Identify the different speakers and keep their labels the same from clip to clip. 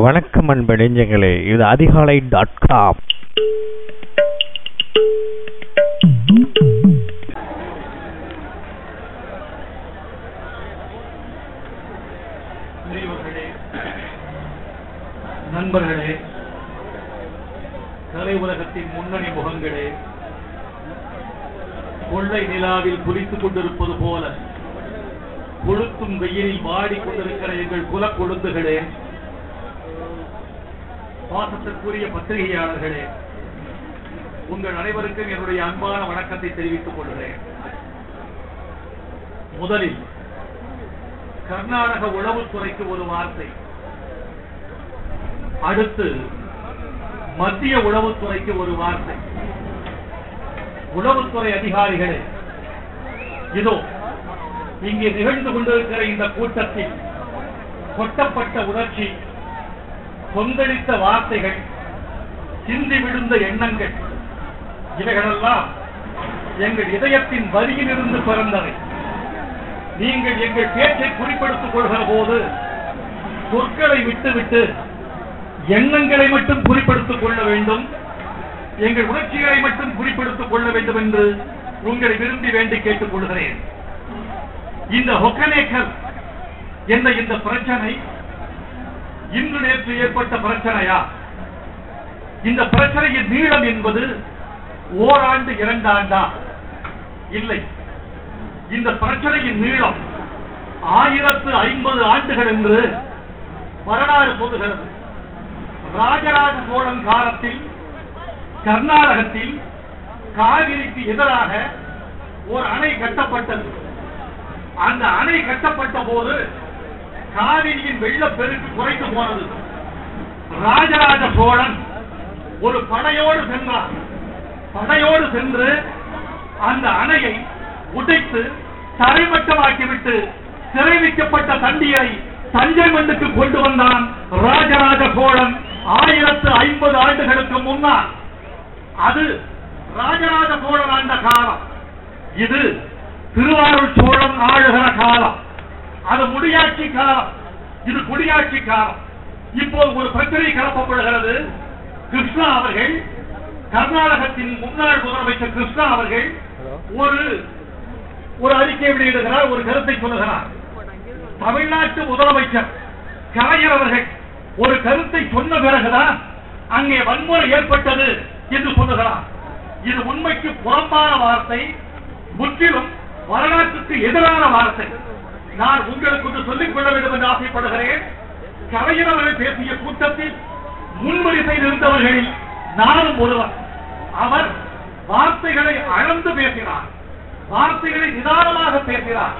Speaker 1: வணக்கம் அன்பு நெஞ்சங்களே, இது அதிகாலை.com.
Speaker 2: நண்பர்களே, கலை உலகத்தின் முன்னணி முகங்களே, கொள்ளை நிலாவில் குளித்துக் கொண்டிருப்பது போல கொளுத்தும் வெயிலில் வாடிக்கொண்டிருக்கிற எங்கள் குல கொழுந்துகளே, பாசத்திற்குரிய பத்திரிகையாளர்களே, உங்கள் அனைவருக்கும் என்னுடைய அன்பான வணக்கத்தை தெரிவித்துக் கொள்கிறேன். முதலில் கர்நாடக உளவுத்துறைக்கு ஒரு வார்த்தை, அடுத்து மத்திய உளவுத்துறைக்கு ஒரு வார்த்தை. உளவுத்துறை அதிகாரிகளே, இதோ இங்கே நிகழ்ந்து கொண்டிருக்கிற இந்த கூட்டத்தில் கொட்டப்பட்ட உணர்ச்சி, கொந்தளித்த வார்த்தைகள், சிந்தி விழுந்த எண்ணங்கள், இவைகளெல்லாம் எங்கள் இதயத்தின் வரியிலிருந்து பிறந்தவை. நீங்கள் எங்கள் பேச்சை குறிப்பிடுத்திக் கொள்கிற போது சொற்களை விட்டுவிட்டு எண்ணங்களை மட்டும் குறிப்பிடுத்திக் கொள்ள வேண்டும், எங்கள் உணர்ச்சிகளை மட்டும் குறிப்பிடுத்திக் கொள்ள வேண்டும் என்று உங்களை விரும்பி வேண்டி கேட்டுக் கொள்கிறேன். இந்த ஒகேனக்கல் என்ற இந்த பிரச்சனை இன்று நேற்று ஏற்பட்ட பிரச்சனையா? இந்த பிரச்சனையின் நீளம் என்பது ஓராண்டு 2 ஆண்டா? இல்லை, இந்த பிரச்சனையின் நீளம் 1050 ஆண்டுகள் என்று வரலாறு சொல்லுகிறது. ராஜராஜ சோழன் காலத்தில் கர்நாடகத்தில் காவிரிக்கு எதிராக ஒரு அணை கட்டப்பட்டது. அந்த அணை கட்டப்பட்ட போது காவிரியின் வெள்ளப்பெருக்கு குறைந்து போனது. ராஜராஜ சோழன் ஒரு படையோடு சென்றார். படையோடு சென்று அந்த அணையை உடைத்து தரைமட்டமாக்கிவிட்டு சிறை வைக்கப்பட்ட தண்ணீரை தஞ்சை மண்ணுக்கு கொண்டு வந்தான் ராஜராஜ சோழன் 1050 ஆண்டுகளுக்கு முன்னால். அது ராஜராஜ சோழன் ஆண்ட காலம். இது திருவாரூர் சோழன் ஆளுகிற காலம். அது முடியாட்சி காலம், இது குடியாட்சி காலம். இப்போது ஒரு பிரச்சனை கிளப்பப்படுகிறது. கிருஷ்ணா அவர்கள், கர்நாடகத்தின் முன்னாள் முதலமைச்சர் கிருஷ்ணா அவர்கள் ஒரு அறிக்கை வெளியிடுகிறார், ஒரு கருத்தை சொல்லுகிறார். தமிழ்நாட்டு முதலமைச்சர் கலைஞர் அவர்கள் ஒரு கருத்தை சொன்ன பிறகுதான் அங்கே வன்முறை ஏற்பட்டது என்று சொல்லுகிறார். இது உண்மைக்கு புறம்பான வார்த்தை, முற்றிலும் வரலாற்றுக்கு எதிரான வார்த்தை. நான் உங்களுக்கு ஒன்று சொல்லிக் கொள்ள வேண்டும் என்று ஆசைப்படுகிறேன். கலைஞர் அவர்கள் பேசிய கூட்டத்தில் முன்வரிசையில் இருந்தவர்களில் நானும் ஒருவர். அவர் வார்த்தைகளை அளந்து பேசினார், வார்த்தைகளை நிதானமாக பேசினார்.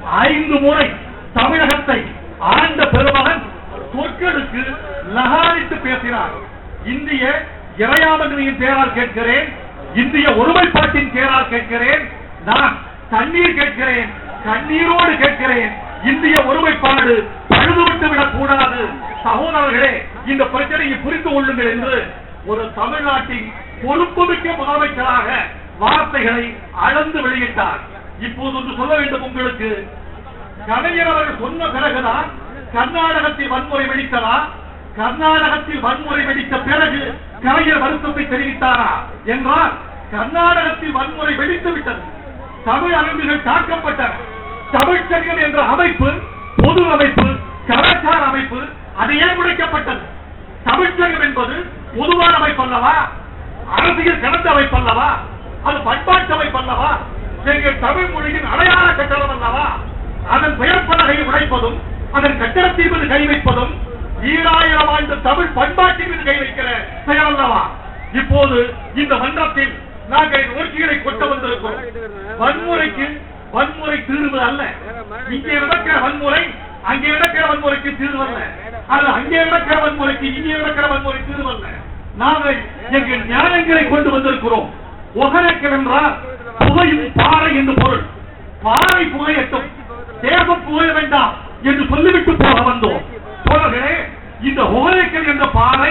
Speaker 2: 5 முறை தமிழகத்தை ஆண்ட பெருமகன் சொற்களுக்கு லகாரித்து பேசினார். இந்திய இறையாண்மையின் பேரால் கேட்கிறேன், இந்திய ஒருமைப்பாட்டின் பேரால் கேட்கிறேன், நான் தண்ணீர் கேட்கிறேன், கண்ணீரோடு கேட்கிறேன். இந்திய ஒருமைப்பாடு பழுதுவிட்டு விடக் கூடாது. சகோதரர்களே, இந்த பிரச்சனையை புரிந்து கொள்ளுங்கள் என்று ஒரு தமிழ்நாட்டின் பொறுப்புமிக்க முதலமைச்சராக வார்த்தைகளை அளந்து வெளியிட்டார். இப்போது ஒன்று சொல்ல வேண்டும் உங்களுக்கு. கலைஞர் அவர்கள் சொன்ன பிறகுதான் கர்நாடகத்தில் வன்முறை வெடித்ததா? கர்நாடகத்தில் வன்முறை வெடித்த பிறகு கலைஞர் வருத்தத்தை தெரிவித்தாரா என்றால், கர்நாடகத்தில் வன்முறை வெடித்து விட்டது. தமிழ் அறிஞர்கள் தாக்கப்பட்டன. தமிழ்ச்சங்கம் என்ற அமைப்பு, பொது அமைப்பு, கலாச்சார அமைப்பு, அது ஏன் உடைக்கப்பட்டது? தமிழ்ச்சங்கம் என்பது பொதுவான அமைப்பு அல்லவா? அரசியல் கடந்த அமைப்பு அல்லவா? அது பண்பாட்டு அமைப்பு அல்லவா? எங்கள் தமிழ் மொழியின் அடையாள கட்டளம் அல்லவா? அதன் பெயர் பலகையை உடைப்பதும் அதன் கட்டடத்தின் மீது கை வைப்பதும் 2000 ஆண்டு தமிழ் பண்பாட்டின் மீது கை வைக்கிற பெயர் அல்லவா? இப்போது இந்த மன்றத்தில் நாங்கள் உணர்ச்சிகளை கொட்ட வந்திருக்கிறோம். வன்முறைக்கு வன்முறை தீர்வு அல்ல. இங்கே நடக்கிற வன்முறை அங்கே நடக்கிற வன்முறைக்கு தீர்வு அல்ல. அது அங்கே நடக்கிற வன்முறைக்கு இங்கே நடக்கிற வன்முறை தீர்வு அல்ல. நாங்கள் எங்கள் நியாயங்களை கொண்டு வந்திருக்கிறோம். ஒகேனக்கல் என்றால் புகையும் பாறை என்று பொருள். பாறை புகையட்டும், தேசம் புகைய வேண்டாம் என்று சொல்லிவிட்டு போக வந்தோம். தோழர்களே, இந்த ஒகேனக்கல் என்ற பாறை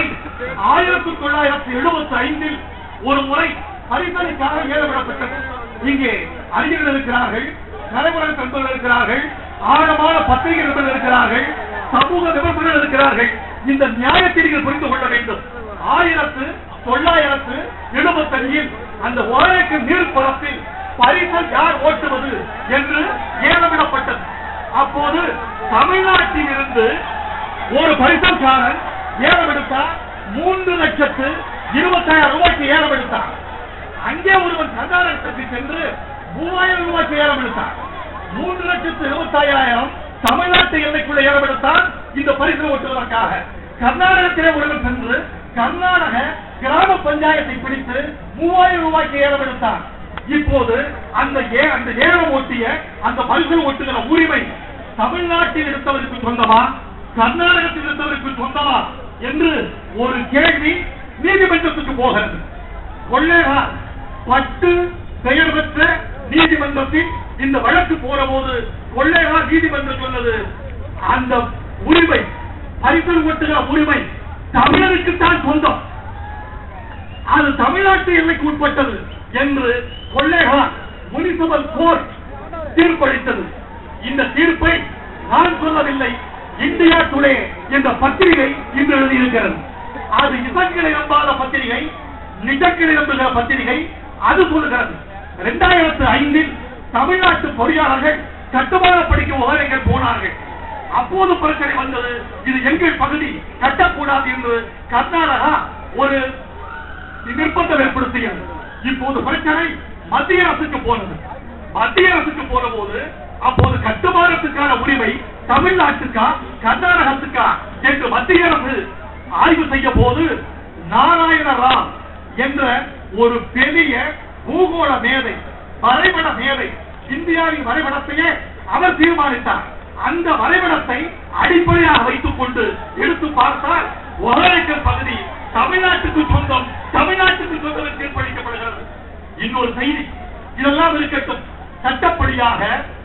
Speaker 2: 1975 ஒரு முறை பரிசோதனைக்காக ஏலவிடப்பட்டது. இங்கே அறிஞர்கள் இருக்கிறார்கள், நடைமுறை நண்பர்கள் இருக்கிறார்கள், ஆழமான பத்திரிகை நண்பர்கள் இருக்கிறார்கள், சமூக விமர்சகர்கள் இருக்கிறார்கள். இந்த நியாயத்தை நீங்கள் புரிந்து கொள்ள வேண்டும். 1975 அந்த ஓரேக்கர் நீர்ப்பரப்பில் பரிசல் யார் ஓட்டுவது என்று ஏலமிடப்பட்டது. அப்போது தமிழ்நாட்டில் இருந்து ஒரு பரிசல்காரன் ஏலம் எடுத்தார். 3,20,000 ரூபாய்க்கு ஏலம் எடுத்தார். அங்கே ஒருவன் கர்நாடகத்துக்கு சென்று 3,000 ரூபாய்க்கு ஏலம் எடுத்தார். 3,25,000 தமிழ்நாட்டு எல்லைக்குள்ள ஏலம் எடுத்தார் இந்த பரிசல் ஓட்டுவதற்காக. கர்நாடகத்திலே ஒருவன் சென்று கர்நாடக கிராம பஞ்சாயத்தை பிடித்து 3,000 ரூபாய்க்கு ஏலம் எடுத்தார். இப்போது அந்த ஏலம் ஓட்டிய அந்த பரிசல் ஓட்டுகிற உரிமை தமிழ்நாட்டில் இருந்தவருக்கு சொந்தமா, கர்நாடகத்தில் இருந்தவருக்கு சொந்தமா என்று ஒரு கேள்வி நீதிமன்றத்துக்கு போகிறது. கொள்ளையார் பட்டு பெயர் பெற்ற நீதிமன்றத்தில் இந்த வழக்கு போற போது கொள்ளையார் நீதிமன்றம் சொன்னது அந்த உரிமை, பரிசல் ஓட்டுகிற உரிமை தமிழருக்குத்தான் சொந்தம், அது தமிழ்நாட்டு எல்லைக்கு உட்பட்டது என்று கொள்ளையார் முனிசிபல் கோர்ட் தீர்ப்பளித்தது. இந்த தீர்ப்பை நான் சொல்லவில்லை, இந்தியா டுடே என்ற பத்திரிகை இன்று எழுதியிருக்கிறது. அது இசங்களை நம்பாத பத்திரிகை, நிஜங்களை நம்புகிற பத்திரிகை. அது சொல்லுகிறது 2005 தமிழ்நாட்டு பொறியாளர்கள் கட்டுமான படிக்க உதவிகள் போனார்கள். அப்போது பிரச்சனை வந்தது, இது எங்கள் பகுதி கட்டக்கூடாது என்று கர்நாடகா ஒரு நிர்பந்தம் ஏற்படுத்தியது. இப்போது பிரச்சனை மத்திய அரசுக்கு போனது. மத்திய அரசுக்கு போன போது அப்போது கட்டுமானத்துக்கான உரிமை தமிழ்நாட்டுக்கா கர்நாடகத்துக்கா என்று மத்திய அரசு ஆய்வு செய்ய போது நாராயண ராவ் என்ற ஒரு பெரிய பூகோள மேதை, வரைபட மேதை, இந்தியாவின் வரைபடத்தையே அவர் தீர்மானித்தார். அந்த வரைபடத்தை அடிப்படையாக வைத்துக் கொண்டு எடுத்து பார்த்தால் ஒரேக்கர் பகுதி தமிழ்நாட்டுக்கு சொந்தம், தமிழ்நாட்டுக்கு சொந்தம் தீர்ப்பளிக்கப்படுகிறது. இன்னொரு செய்தி, இதெல்லாம் இருக்கட்டும், சட்டப்படியாக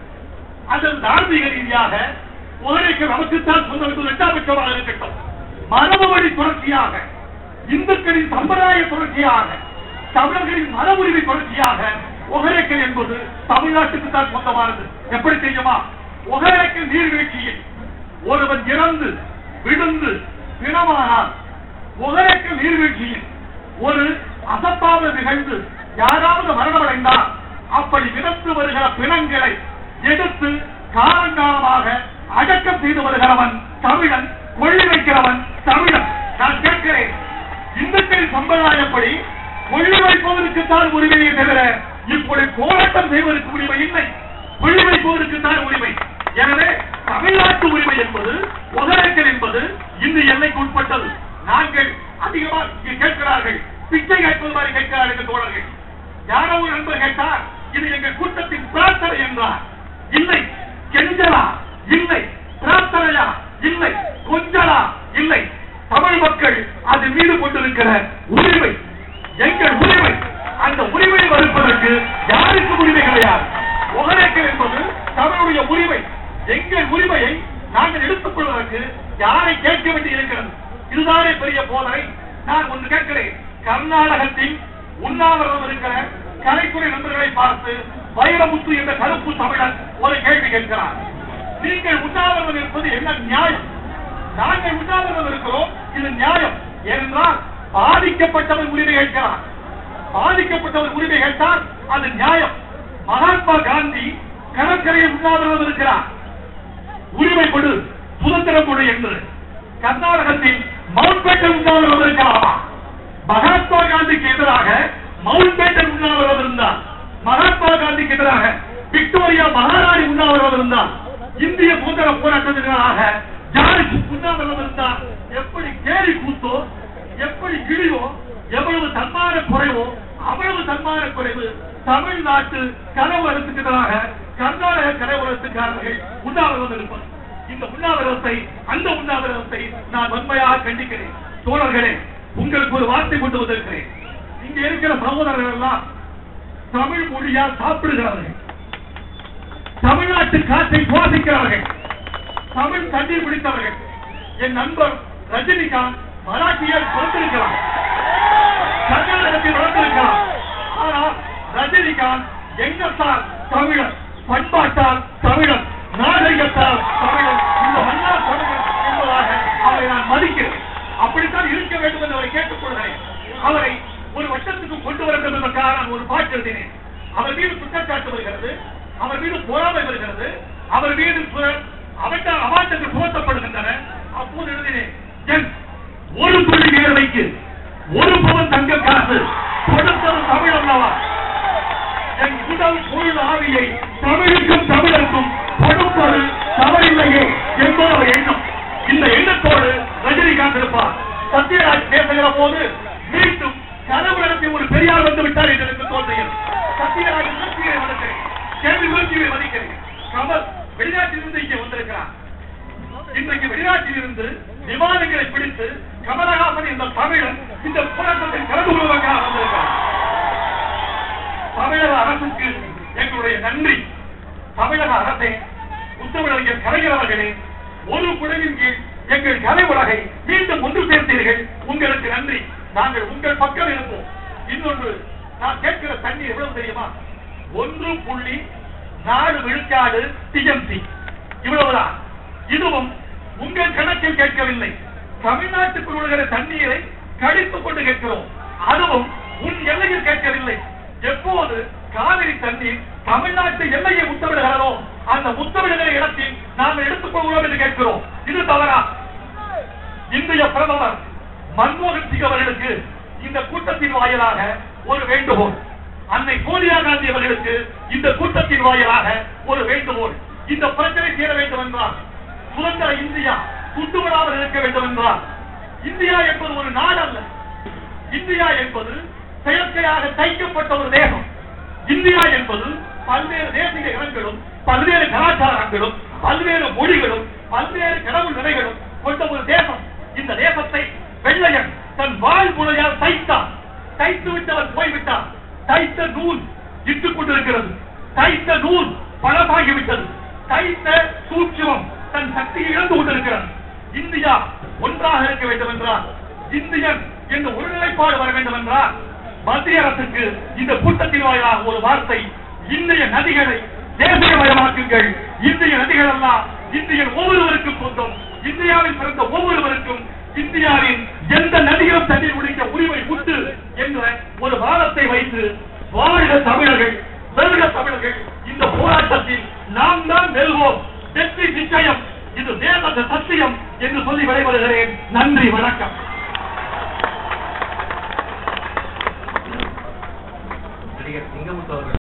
Speaker 2: அதன் தார்மீக ரீதியாக ஒரேக்கர் நமக்குத்தான் சொந்தம் என்று இரண்டாம் பட்சமாக இருக்கட்டும். மரபு வழி தொடர்ச்சியாக, இந்துக்களின் சம்பிரதாய தொடர்ச்சியாக, தமிழர்களின் மன உரிமை தொடர்ச்சியாக ஒரேக்கர் என்பது தமிழ்நாட்டுக்கு தான் சொந்தமானது. எப்படி தெரியுமா? ஒரேக்கர் நீர்வீழ்ச்சியில் ஒருவன் இறந்து விழுந்து பிணமானால் ஒரேக்கர் நீர்வீழ்ச்சியில் ஒரு அசம்பாவிதம் நிகழ்ந்து யாராவது மரணமடைந்தால் அப்படி விதத்து வருகிற பிணங்களை எடுத்து காலங்காலமாக அடக்கம் செய்து வருகிறவன் தமிழன், கொள்ளி வைக்கிறவன் தமிழன். நான் கேட்கிறேன், இந்துக்களின் சம்பிரதாயப்படி கொள்ளி வைப்பவருக்குத்தான் உரிமையை தவிர இப்படி போராட்டம் செய்வதற்கு உரிமை இல்லை. கொள்ளி வைப்பவருக்குத்தான் உரிமை. எனவே தமிழ்நாட்டு உரிமை என்பது, ஒரேக்கர் என்பது இந்த எல்லைக்கு உட்பட்டது. நாங்கள் அதிகமாக கேட்கிறார்கள், பிச்சை கேட்பது மாதிரி கேட்கிறார்கள் தோழர்கள். யாரோ ஒரு நண்பர் கேட்டார், இது எங்கள் கூட்டத்தின் பிரார்த்தனை என்றார். இல்லை. கெஞ்சலா? இல்லை. பிரார்த்தனையா? இல்லை. கொஞ்சலா? இல்லை. தமிழ் மக்கள் அது மீது கொண்டிருக்கிற உரிமை எங்கள் உரிமை. அந்த உரிமையை மறுப்பதற்கு யாருக்கு உரிமை கிடையாது. ஒரேக்கர் என்பது தமிழுடைய உரிமை. எங்கள் உரிமையை நாங்கள் எடுத்துக் கொள்வதற்கு யாரை கேட்க வேண்டி இருக்கிறது? இதுதானே பெரிய போதனை. நான் ஒன்று கேட்கிறேன், கர்நாடகத்தில் உண்ணாவிரதம் இருக்கிற கலைத்துறை நண்பர்களை பார்த்து வைரமுத்து என்ற கருப்பு தமிழன் ஒரு கேள்வி கேட்கிறார். நீங்கள் உண்ணாவிரதம் இருப்பது என்ன நியாயம்? நாங்கள் உண்ணாவிரதம் இருக்கிறோம், இது நியாயம். ஏனென்றால் பாதிக்கப்பட்டவர் உரிமை கேட்கிறார். பாதிக்கப்பட்டவர் உரிமை கேட்டால் அது நியாயம். மகாத்மா காந்தி கடற்கரையில் உண்ணாவிரதம் இருக்கிறார். உரிமை கொடு, சுதந்திரம் கொடு என்று. கர்நாடகத்தில் மவுண்ட் பேட்டன் உண்ணாவிரதம் இருக்கலாமா? மகாத்மா காந்திக்கு எதிராக மவுண்ட் பேட்டன் உண்ணாவிரதம் இருந்தார். மகாத்மா காந்திக்கு எதிராக விக்டோரியா மகாராணி உண்ணாவிரதம் இருந்தார். இந்திய சுதந்திர போராட்டத்தினராக ஜார்ஜ் உண்ணாவிரதம் இருந்தார். எப்படி கேலி கூத்தோ, எப்படி கிழியோ, எவ்வளவு தன்மான குறைவோ அவ்வளவு தன்மான குறைவு தமிழ்நாட்டு கலவரத்துக்கு எதிராக கர்நாடக கலவரத்துக்காரர்கள் உண்ணாவிரதம் இருப்பது. இந்த உண்ணாவிரதத்தை, அந்த உண்ணாவிரதத்தை நான் வன்மையாக கண்டிக்கிறேன். தோழர்களே, உங்களுக்கு ஒரு வார்த்தை கொண்டு வந்திருக்கிறேன். இங்க இருக்கிற சகோதரர்கள் எல்லாம் தமிழ் மொழியால் சாப்பிடுகிறார்கள், தமிழ்நாட்டு காற்றை சுவாசிக்கிறார்கள், தமிழ் தண்ணீர் பிடித்தவர்கள். என் நண்பர் ரஜினிகாந்த் மராட்டியால் பிறந்திருக்கிறார், கர்நாடகத்தில் வளர்ந்திருக்கிறார். ஆனால் ரஜினிகாந்த் எங்கத்தால் தமிழர், பண்பாட்டால் தமிழர், நாகரிகத்தால் தமிழர், இந்த மன்னா தமிழர் என்பதாக அவரை நான் மதிக்கிறேன். அவர் மீது பொறாமை வருகிறது, அவர் மீது அவாண்டங்கள் சுமத்தப்படுகின்றன. அப்போது எழுதினேன், என் ஒரு புள்ளி நேர்மைக்கு ஒரு பவன் தங்க காசு கொடுத்தது தமிழ் அல்லவா? என் உடல் பொருள் ஆவியை தமிழுக்கும் தமிழருக்கும் கொடுப்பது தவறில்லையே என்பது ஒரு எண்ணம். இந்த எண்ணத்தோடு ரஜினிகாந்த் இருப்பார். சத்யராஜ் பேசுகிற போது மீண்டும் கனவுலகத்தை ஒரு பெரியார் வந்து விட்டார் என்று எனக்கு தோன்றுகிறது. சத்யராஜ் விமர்சிகளை வளர்க்கிறேன், கேள்வி விமர்சிகளை மதிக்கிறேன். கமல் வெளிநாட்டிலிருந்து இங்கே வந்திருக்கிறார். இன்றைக்கு வெளிநாட்டில் இருந்து விமானங்களை பிடித்து கமலஹாசன் என்ற தமிழன் இந்த போராட்டத்தில் கலந்து கொள்வதற்காக வந்திருக்கிறார். தமிழக அரசுக்கு எங்களுடைய நன்றி. தமிழக அரசே, முத்தமிழறிஞர் கலைஞர் அவர்களே, ஒரு குழுவின் கீழ் எங்கள் கலை உலகை மீண்டும் ஒன்று சேர்த்தீர்கள். உங்களுக்கு நன்றி. நாங்கள் உங்கள் பக்கம் இருப்போம். இன்னொன்று, நான் கேட்கிற தண்ணீர் எவ்வளவு தெரியுமா? 1.4 விழுக்காடு டிஎம்சி, இவ்வளவுதான். இதுவும் உங்கள் கணக்கில் கேட்கவில்லை. தமிழ்நாட்டுக்குள் விழுகிற தண்ணீரை கழித்துக் கொண்டு கேட்கிறோம். அதுவும் உன் எல்லையில் கேட்கவில்லை. எப்போது காவிரி தண்ணீர் தமிழ்நாட்டு எல்லையை முத்தமிடுகிறதோ அந்த முத்தமிடுகிற இடத்தில் நாங்கள் எடுத்துக் கொள்கிறோம் என்று கேட்கிறோம். இது தவறா? இந்திய பிரதமர் மன்மோகன் சிங் அவர்களுக்கு இந்த கூட்டத்தின் வாயிலாக ஒரு வேண்டுகோள். அன்னை சோனியா காந்தி அவர்களுக்கு இந்த கூட்டத்தின் வாயிலாக ஒரு வேண்டுகோள். இந்த பிரச்சனை தீர வேண்டும் என்றால், சுதந்திர இந்தியா சுட்டுவிடாமல் இருக்க வேண்டும் என்றால், இந்தியா என்பது ஒரு நாடு அல்ல. இந்தியா என்பது செயற்கையாக தைக்கப்பட்ட ஒரு தேசம். இந்தியா என்பது பல்வேறு தேசிய இனங்களும் பல்வேறு கலாச்சாரங்களும் பல்வேறு மொழிகளும் பல்வேறு கடவுள் நிலைகளும் கொண்ட ஒரு தேசம். இந்த தேசத்தை வெள்ளையன் தன் வாழ் முறையால் தைத்தான். தைத்து விட்டவர் போய்விட்டார். தைத்த நூல் இட்டுக் கொண்டிருக்கிறது. தைத்த நூல் பலமாகிவிட்டது. தைத்த சூட்சுமம் தன் சக்தியை இழந்து கொண்டிருக்கிறது. இந்தியா ஒன்றாக இருக்க வேண்டும் என்றால், இந்தியன் என்ற ஒருநிலைப்பாடு வர வேண்டும் என்றால், மத்திய அரசுக்கு இந்த கூட்டத்தின் வாயிலாக ஒரு வார்த்தை: இந்திய நதிகளை தேசியமயமாக்குங்கள். இந்திய நதிகள் எல்லாம் இந்தியன் ஒவ்வொருவருக்கும் சொந்தம். இந்தியாவில் பிறந்த ஒவ்வொருவருக்கும் இந்தியாவின் எந்த நதியிலும் தண்ணீர் குடிக்க உரிமை உண்டு என்ற ஒரு வாதத்தை வைத்து, வாழ்க தமிழர்கள், வெல்க தமிழர்கள், இந்த போராட்டத்தில் நாம் தான் வெல்வோம், வெற்றி நிச்சயம், இது வேத சத்தியம் என்று சொல்லி விடைபெறுகிறேன். நன்றி, வணக்கம்.
Speaker 3: நடிகர் சிங்கமுத்து அவர்கள்